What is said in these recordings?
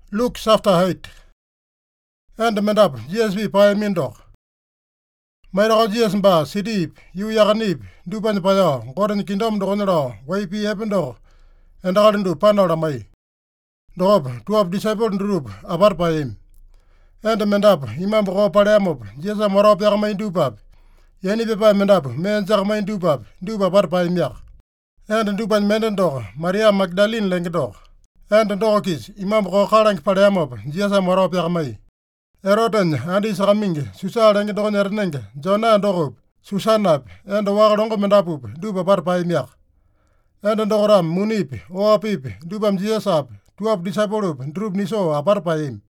Luke chapter 8. And mendap GSB pa mindok. Mayro GSB sidip yu yaganip dupan payo goren kingdom do onro YP hependo and arandu panora mai. Dob 12 disciple group abar paim. And mendap imam ko padamop jesa moro pya mai dupap. Yani be pa mendap men jak mai dupap dupa bar paim yak. And dupan mendendo Maria Magdalene lengdo. And dogis imam ko karang padamop jesa moro pya mai. Eroten andi samingi susa reng do nerneng Jona dogop Susanap and warongo mendapup dupa bar paim yak. And dogram munip oapip dupam jesap 12 disciple drup niso abar paim.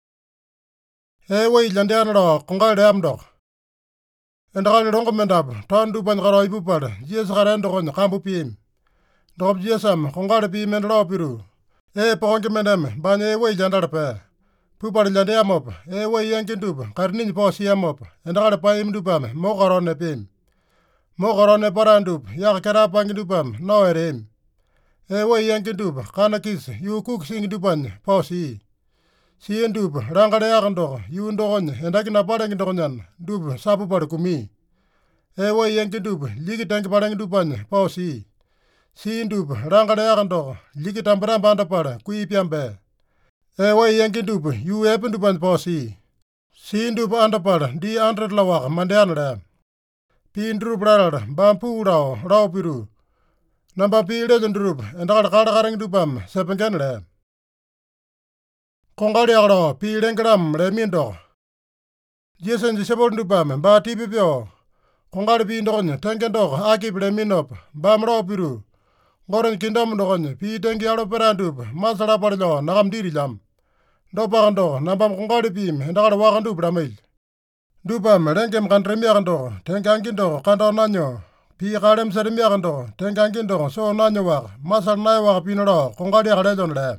Ewe jandian ro kongal dam dog. And all rongo mendap ton dupan garo ibupar jes garen dogon kambu pim. Dog jesam kongal pi mendro piru. Ponge mendem banye we jandar pe. Pupar jandiamop we yankin dub karnin po siamop and all paim dupam mogoron pim. Mogoron parandup yak kara pangidupam no erim. We yankin dub kanakis you cook sing dupan po si. Si en dub rangade agando you ndon and akina parang donyan dub sapu parkumi. We yankin dub ligi tank parang dupan po si. Si en dub rangade agando ligi tampara banda para kui piambe. We yankin dub you happen dupan po si. Si en dub andapar di andret lawak mandianra. Pin drup rar bampu rao piru. Namba pi reজন drup and all karang dupam sepengenre. Kongari agro pi rengram remindo. Jesen disebol dupam ba tipipio. Kongari pi ndon tenkendo akip reminop bam rao piru. Goren kingdom ndon pi tenki aro perandup masara parlo nagam diri jam. Dopagando nambam kongari pim and all wagandup ramil. Dupam rengkem kantremiagando tenkangindo kanto nanyo. Pi karem seremiagando tenkangindo so nanyo wak masar nai wak pinoro kongari agrejon le.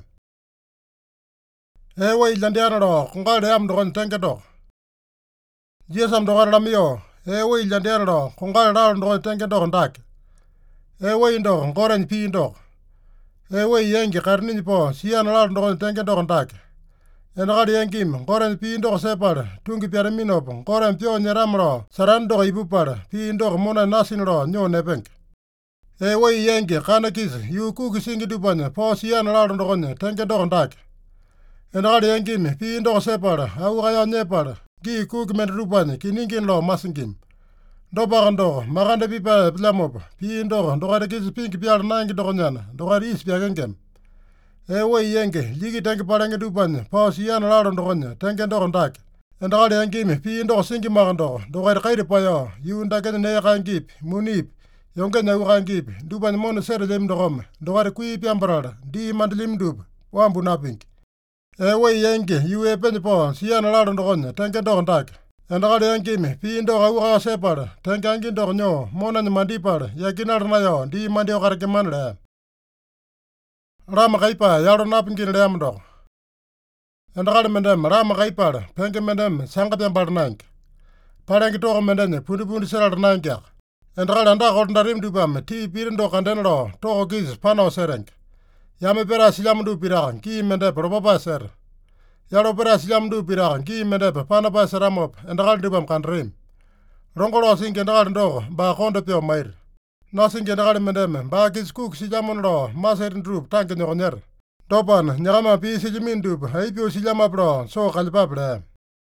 We jandiano kongari am dogon tenkedo. Jesam dogon ramio. We jandiano kongari rar dogon tenkedo ndak. We indo goren pi indo. We yengi karnin po sian rar dogon tenkedo ndak. En gari yengim goren pi indo separ tungi piaraminop goren pio nyeramro sarando ibupar pi indo mona nasinro nyo nebenk. We yengi kanakis yu kuki singi dupan po sian rar dogon tenkedo ndak. En gari yengim pi indo separ au gaya nepar gi kuki men rupan kiningin lo masingim. Dobagando maganda pipa plamop pi indo dogari kis pink piar nangi dogonyan dogari is piagengem. We yenge ligi tanki parangi dupan po sian laron dogonya tanken dogon dak. En gari yengim pi indo singi magando dogari kairi payo yu ndaken ne kangip munip yongen na kangip dupan mon sere dem dogom dogari kui piambarar di mandlim dub wambu napink. We yenge yu epen po sian laron dogonya tanken dogon dak. En gari yengim pi indo gau separ tankangin dogonyo monan mandipar yakinar nayo di mandio karkeman le. Rama kaipa yaro napingin leamdo. En gari mendem rama kaipa penke mendem sangat barnank. Parang to mendem pundi serar nankyak. En gari anda korndarim dupam ti pirindo kandenro to gis pano sereng. Yame pera silamdu pirang ki mende probaba ser. Yaro pera silamdu pirang ki mende panapa seramop en gari dupam kandrim. Rongolo sing en gari ndo ba konde pio mair. Nothing can gari mendem ba gis cook si jamon ro maserin drup tanke nyoner. Topan nyama pi si jimin dup haipio si jama pro so kalpa bre.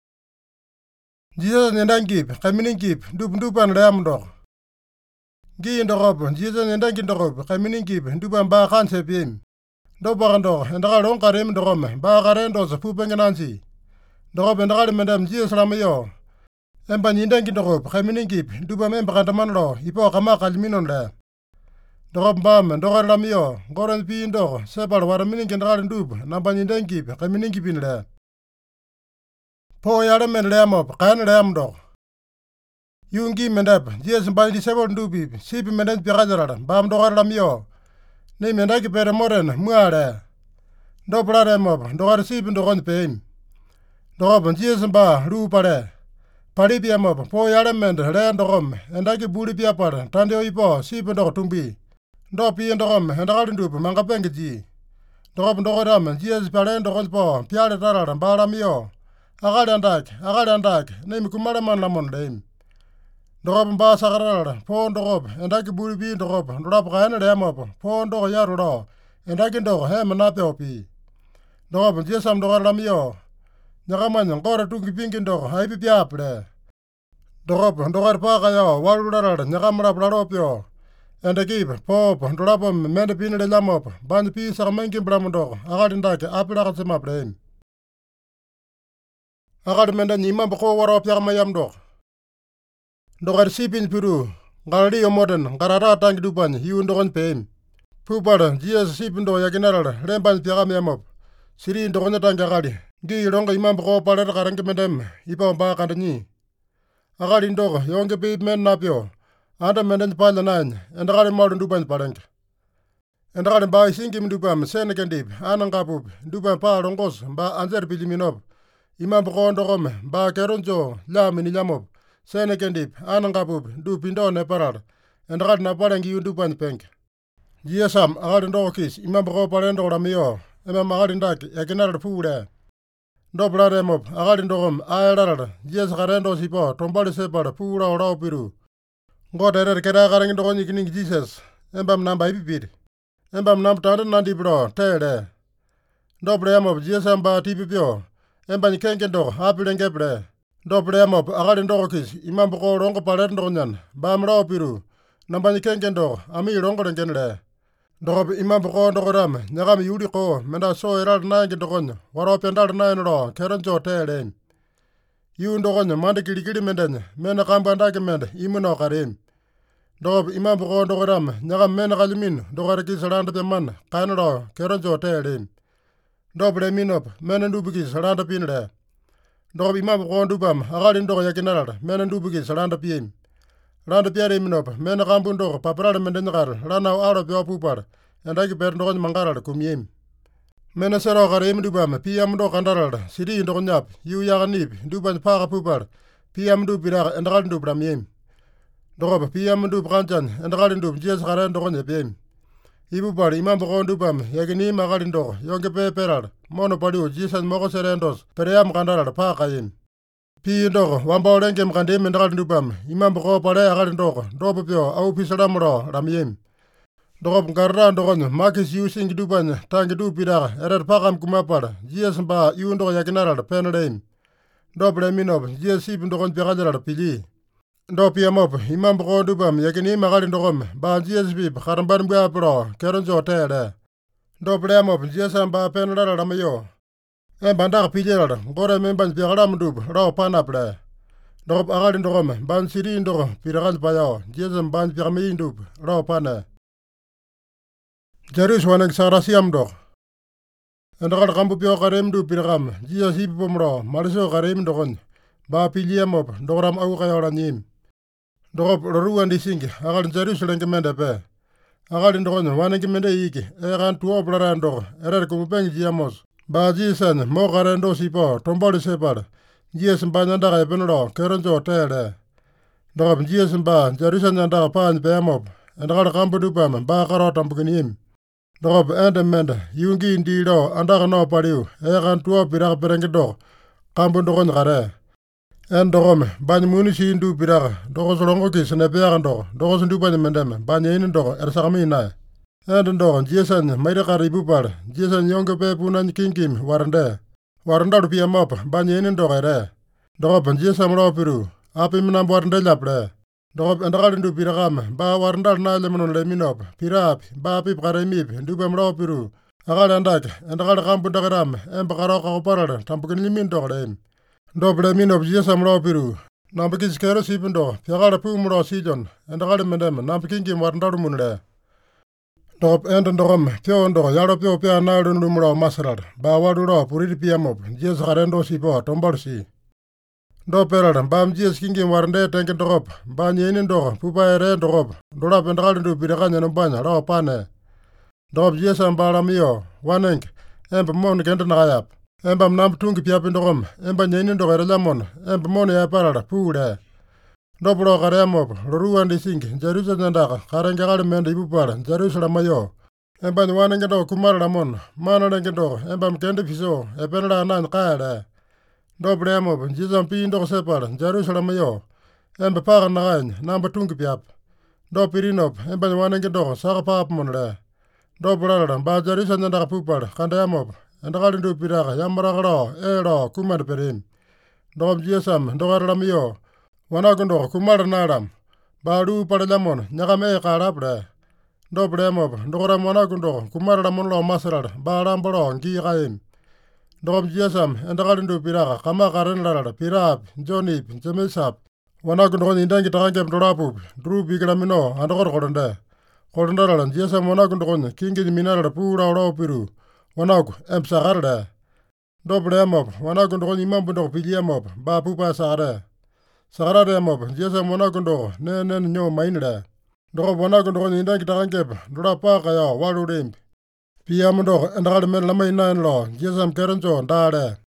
Jesus nendangip kamininkip dupan leamdo. Gi indorop Jesus nendangindorop kamininkip dupan ba kanse pim. Dopagando endaga ron karim dorom ba garendo sa pupenganansi. Dorop endaga mendem Jesus ramayo. Empa nindangindorop kamininkip dupan embakantaman ro ipo kama kalminon le. Dorop bam dogar ramio goren pi indo separ waraminin kendaga dub namba nindangip kamininkipin le. Po yara men leamop kan leamdo. Yungi mendap Jesus bani disebol dubi sipi mendap pirajarada bam dogar ramio. Ne mendaki pere moren muare. Dobrare mob dogar sipi dogon peim. Dorop Jesus ba rupare. Pari pia mob po yara men le ndogom endaki buri pia par tande ipo sipi dog tumbi. Do pi ndogom endaga dub manga pengeji. Dogob dogoram Jesus palen dogolpo piale tarara baramio. Agari andak, name kumaraman lamon dame. Dogob ba sagarara, pon dogob, and I can buri dogob, drop gana demop, pon dog yarro, and I can dog hem and napopi. Dogob jesam dogaramio. Nagaman, gora tuki pinkin dog, I be piaple. Dogob, dogar pagayo, walrara, Nagamra bladopio. And I give pop, drapum, mendapin de lamop, band piece of mankin bramondog, agadindak, apelagasima brain. Agadmenda nima boko war of yamayam dog. Dogar sipin Peru, Galdi o modern, Garara tank dupan, you and dogon pain. Pupar, Jesus sipin do yaginara, Remban piagamop, Siri dogon tangagadi, Gi ronga imam boko paler garangamedem, Ipa back and knee. Agadin dog, younger babe men napio. Ada menden pala nine, and the modern dupan parent. And the by sinking dupam, Senecan deep, Anangapup, dupan parongos, ba anzer piliminop. Imam Bondom, ba Keronjo, Lam in Yamop, Senecan deep, Anangapup, dupindo neparar, and Radna parangi dupan penk. Giasam, Adan Dorkis, Imam Bro Parendo Ramio, Emma Marindak, Yakinar Pura. Dobra remop, Agadin Dom, Ayar, Jes Garendo Sipo, Tombali Separ, Pura or Peru. God error keragarang dogoni kining Jesus. Embam nam by bibid. Embam nam taran nandi bro, tede. Dobrem of Jesus ba tipio. Emban kenken dog, apple and gebre. Dobrem of agadin dogis, imam boko rongo parendonan, bam raw piru. Namban kenken dog, ami rongo and genere. Dog imam boko dogoram, nagam yudiko, menda so erad nine dogon, warop and nine raw, keranjo tede. You dogon, mandakiri menden, menakambandagament, imuno karim. Dogob imam boko dogoram, Nagam menagalimin, dogaraki saranda the man, Canada, Keranjo tede. Dobre minop, menandubiki saranda pinre. Dob imam boko dubam, Agadin dog yakinar, menandubiki saranda pim. Randa piare minop, menagambundo, paprada mendengar, rana out of your pupar, and I keep dogon mangara kumim. Menasero garim dubam, PM do candaral, Siri dogonyap, you yaganib, duban para pupar, PM dubira and randu bramim. Dogob PM du branchan and Radindub, Jes Garan dogon pim. Ibubar, Imam Bokon dubam, Yagini Magarindo, Yonke Perar, Monopoly, Jesus Mogoserendos, Peream Gandara, Pakayim. P. Dog, one ball and game Gandim and Radindubam, Imam Boko Pare Garindog, Dobopio, Aupisaramro, Ramim. Dogob Garan dogon, Marcus using Duban, Tangidu Pira, Erer Pakam Kumapar, Jesus Ba, Yundo Yakinara, Penadame. Dobre Minob, Jesus Sipin dogon Piradra, Pili. Dopiamop, Imam Boko dubam, Yakini Magarindogum, Ba GSB, Haramban Pro, Keranjo Tere. Dopiamop, Jesam Ba Penada Ramayo. And Bandak Pijar, Gora Memban Piaram Dub, Raw Panaple. Dop Agarindogum, Ban Sirindo, Piral Payao, Jesam Ban Piamin Dub, Raw Pana. Jerusalem and Sarasiam Dog. And Rambu Karem du Piram, Jiasipumro, Mariso Karem Dogon, Ba Piliamop, Doram Aukaranim. Dog Ruan di sing, Agal Jerusalem Commander. Agal in Don, one Commander Ig, Eran two Brando, Erer Kumpen Giamos, Ba Jisan, Mogarendo Sipo, Tomboli Separ, Jes and Bananda Benro, Keranjo Tere. Dog Jes and Ba, Jerusalem and Pan Bamop, and Agal Rampudupam, Ba Karot and Bukinim. Dog and Amanda, Yungi Indido, and Arno Padu, Eran two Pirak Berengedo, Campundon Gare. And Dogom, Ban Munishi in Dupira, Dogos Longokis and a Berando, Dogos and Dupan Mendem, Banyan Dog, Ersamina. And Dog, Jason, Maidakari Bupar, Jason Younger Pepunan Kinkim, Warande. Waranda to be a mop, Banyan Dog ere. Dog and Jason Ropiru, Apimnam Warandella Pre. Dog and Radin to Piram, Ba Waranda Nalemon Leminop, Pirap, Ba Pip Garamip, Dubam Ropiru, Agalandak, and Radampudagaram, and Bagaraka Parada, Tampukin Dog. Dobre min of Jesam Ropiru. Nampakis Kerosipendo, Piagara Pumro Sijon, and the Radamendem, Nampakin Warndarmunde. Dop and Dom, Piondo, Yaropio Pianado Numero Maserad, Bawaduro, Puriti Piamop, Jes Harendo Sipo, Tomborsi. Doperan, Bam Jes King Warnde, Tank and Drop, Banyan Dog, Pupa Red Drop, Drop and Radu Piragan and Banya, Raw Pane. Dop Jesam Baramio, one ink, and Mon Gentanayap. Embam nam tung piapin dogom, emba nyenin dogere lemon, emba ya parada, pude. Dobro garemop, ruan di sing, Jerusalem daga, karengagade mende ibupar, Jerusalem mayo. Embany wanenge dok kumara mon, manarenge dok, embam kende piso, epenela nan kale. Doblemob, jisam pi dok separ, Jerusalem yo, embe pagan nagain, namba tungi piap. Dopirinop, embany wanenge dok, saka pap monle. Dobrala, ba Jerusalem nanda pupar, kandayamob, endakalindu piraka, yamaragalo, elo, kumar perim. Dob jesam, dogaram yo, wanagundo, kumar naram. Balu paralamon, nyagame karabre. Doblemob, dogram wanagundo, kumaralamon lo masarar, barambalo, gigaim. Dob jesam, endakalindu piraka, kamakaren lara, pirap, jonip, jemisap. Wanagundo indangi takangem dorapub, drubi gramino, andokor korende. Korendaralan, jesam wanagundo, kingi minara pura oro piru. Wanagu, emsagarde. Doblemob, wanagundo imambundo piliamob, ba pupa sagare. Sagararemob, jesam wanagundo, nen nyo mainre. Dob wanagundo indangi takangem, dorapa kaya, walurimp. Piamundo, endakalimen lamain lo, jesam kerenjo, dare.